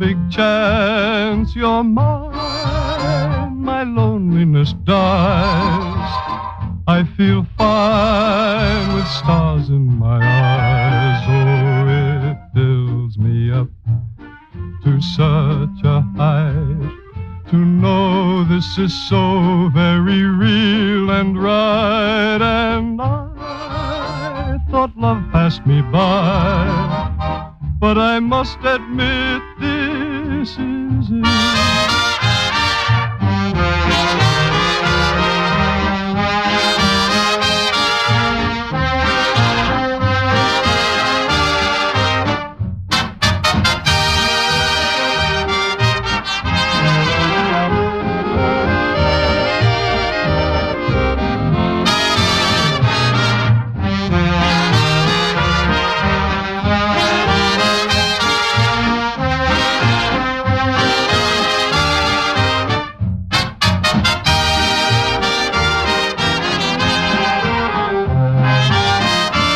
big chance you're mine, my loneliness dies. I feel fine with stars in my eyes. Oh, it fills me up to such a height to know this is so very real and right. And I thought love passed me by, but I must admit this is it.